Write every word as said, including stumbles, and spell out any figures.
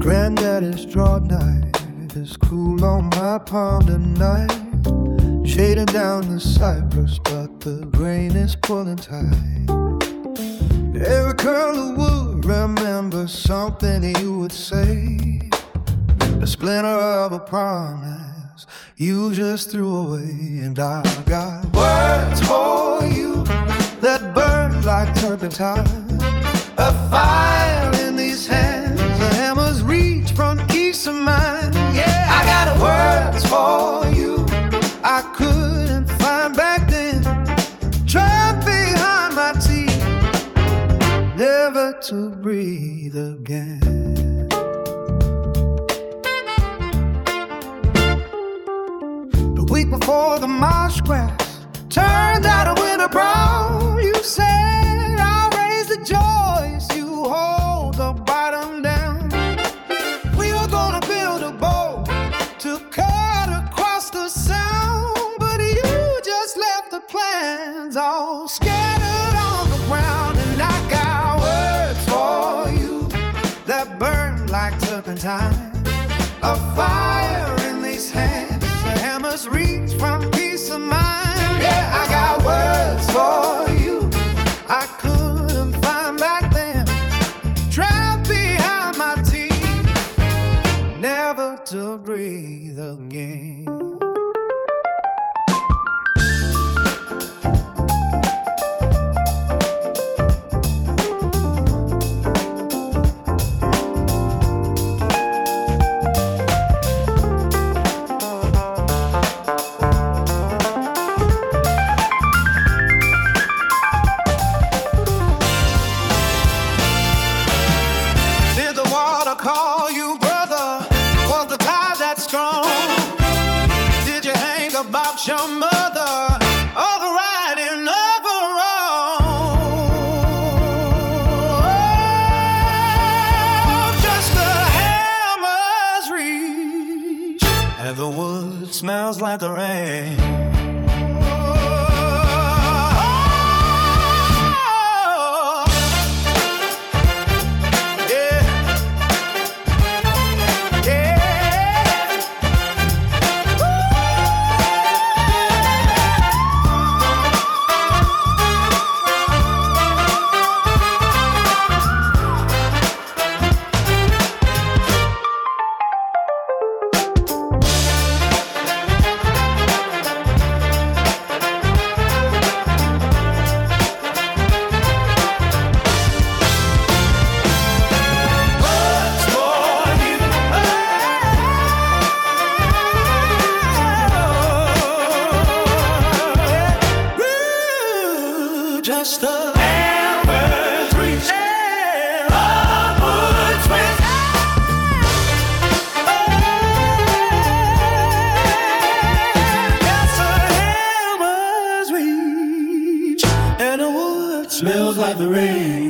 Granddaddy's draw knife is cool on my palm tonight, shading down the cypress, but the grain is pulling tight. Every curl of wood remembers something you would say, a splinter of a promise you just threw away. And I got words for you that burn like turpentine, a fire in these hands, the hammers reach from east of mine. Yeah, I got words for you I couldn't find back then, trapped behind my teeth, never to breathe again. The week before the marsh grass turned out a winter brown, you said I'll raise the joys, you hold the bottom down. We were gonna build a boat to cut across the sound, but you just left the plans all scattered on the ground. And I got words for you that burn like turpentine, a fire in these hands, the hammers reach from peace of mind. Yeah, I got words for you I couldn't find back then, trapped behind my teeth, never to breathe again. Call you brother, was the tie that strong? Did you hang about your mother, or the writing of a wrong? Just a hammer's reach, and the wood smells like the rain. Just a hammer's reach and a wood switch. Just a hammer's reach and a wood smells like the rain.